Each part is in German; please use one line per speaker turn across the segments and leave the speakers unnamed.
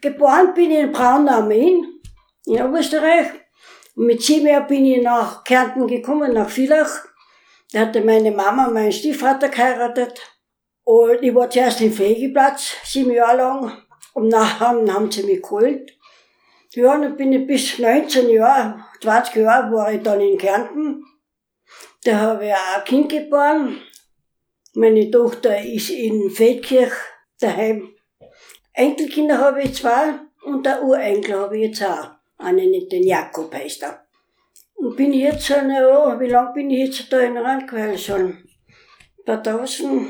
Geboren bin ich in Braunau am Inn, in Oberösterreich. Und mit 7 Jahren bin ich nach Kärnten gekommen, nach Villach. Da hatte meine Mama meinen Stiefvater geheiratet. Und ich war zuerst im Pflegeplatz, 7 Jahre lang. Und nachher haben sie mich geholt. Ja, dann bin ich bis 19 Jahre, 20 Jahre war ich dann in Kärnten. Da habe ich auch ein Kind geboren. Meine Tochter ist in Feldkirch daheim. Enkelkinder habe ich 2 und der Urenkel habe ich jetzt auch. Einen, den Jakob heißt er. Und bin jetzt schon, ja, wie lange bin ich jetzt da in Randquell schon? 2001.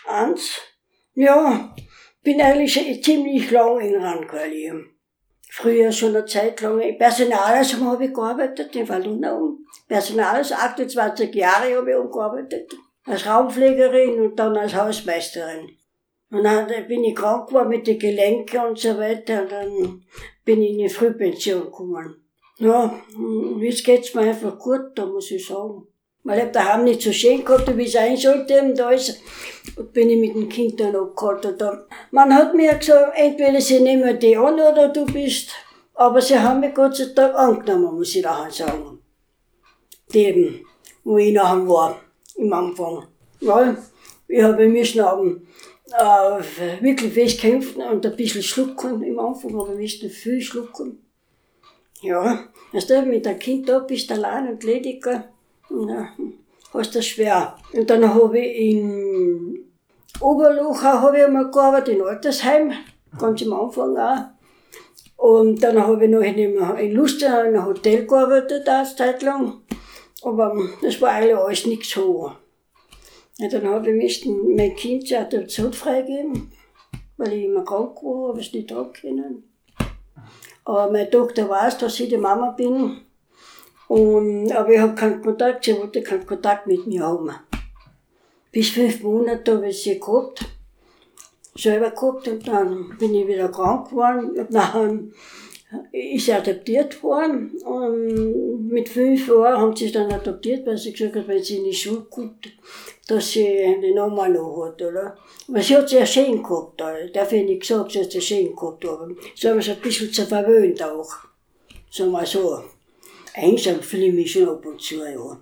Ja, bin eigentlich schon ziemlich lang in Randquell. Früher schon eine Zeit lang. Personales habe ich gearbeitet, in Wallunau. Personales, 28 Jahre habe ich gearbeitet. Als Raumpflegerin und dann als Hausmeisterin. Und dann bin ich krank geworden mit den Gelenken und so weiter. Und dann bin ich in die Frühpension gekommen. Ja, jetzt geht's mir einfach gut, da muss ich sagen. Weil ich hab daheim nicht so schön gehabt, wie es sein sollte. Und da bin ich mit dem Kind dann abgeholt. Und dann, man hat mir gesagt, entweder sie nehmen die an oder du bist. Aber sie haben mich Gott sei Dank angenommen, muss ich nachher sagen. Die, wo ich nachher war, im Anfang. Ja, wir müssen haben, wirklich fest kämpfen und ein bisschen schlucken. Im Anfang aber müssen viel schlucken. Ja, weißt du, mit einem Kind da bist du allein und ledig. Ja, hast das schwer. Und dann habe ich in Oberluchau einmal gearbeitet, in Altersheim, ganz am Anfang auch. Und dann habe ich noch in Lustenau in einem Hotel gearbeitet, eine Zeit lang. Aber das war eigentlich alles nicht so. Ja, dann habe ich mein Kind zur Adoption freigegeben, weil ich immer krank war, habe ich es nicht haben können. Aber meine Tochter weiß, dass ich die Mama bin. Aber ich habe keinen Kontakt, sie wollte keinen Kontakt mit mir haben. Bis 5 Monate habe ich sie selber gehabt und dann bin ich wieder krank geworden. Und nachher ist sie adoptiert worden und mit 5 Jahren haben sie dann adoptiert, weil sie gesagt hat, wenn sie in die Schule kommt, dass sie den Namen noch hat, oder? Aber sie hat sehr schön gehabt, darf ich nicht sagen, sie hat sehr schön gehabt, aber sie haben sie ein bisschen zu verwöhnt auch, sagen wir so. Einsam fühle ich mich schon ab und zu, ja.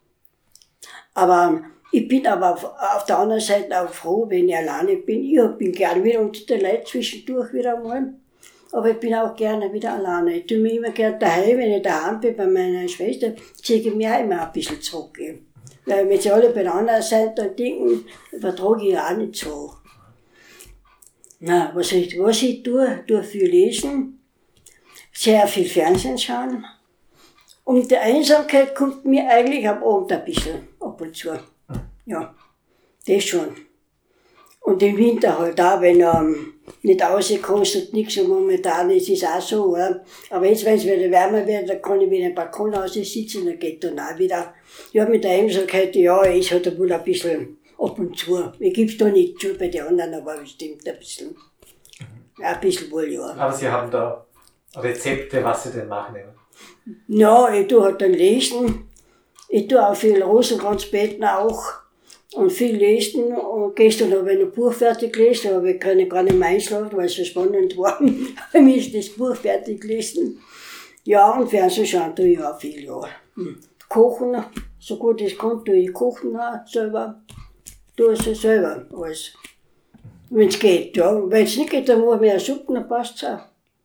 Aber ich bin aber auf der anderen Seite auch froh, wenn ich alleine bin. Ich bin gerne wieder unter den Leuten zwischendurch wieder einmal. Aber ich bin auch gerne wieder alleine. Ich tue mich immer gerne daheim, wenn ich daheim bin bei meiner Schwester, ziehe ich mich auch immer ein bisschen zurück. Weil wenn sie alle beieinander sind, dann denken, vertrage ich auch nicht so. Na, was ich tue viel lesen, sehr viel Fernsehen schauen. Und die Einsamkeit kommt mir eigentlich am Abend ein bisschen ab und zu. Ja, das schon. Und im Winter halt auch, wenn nicht rauskommst und nichts, und momentan ist es auch so, oder? Aber jetzt, wenn es wieder wärmer wird, dann kann ich wieder im Balkon sitzen, dann geht dann auch wieder. Ja, mit der Einsamkeit, ja, ist halt wohl ein bisschen ab und zu. Ich gebe es da nicht zu bei den anderen, aber bestimmt ein bisschen. Ein bisschen wohl, ja.
Aber Sie haben da Rezepte, was Sie denn machen?
Ja, ich tue halt dann lesen. Ich tue auch viel Rosenkranzbeten auch. Und viel lesen. Und gestern habe ich ein Buch fertig gelesen, aber ich kann gar nicht mehr einschlafen, weil es so spannend war. Für mich ist das Buch fertig gelesen. Ja, und Fernsehen schauen tue ich auch viel, ja. Kochen, so gut ich kann, tue ich kochen auch selber. Tue es selber alles. Wenn es geht, ja. Wenn es nicht geht, dann mache ich mir eine Suppe, dann passt es auch.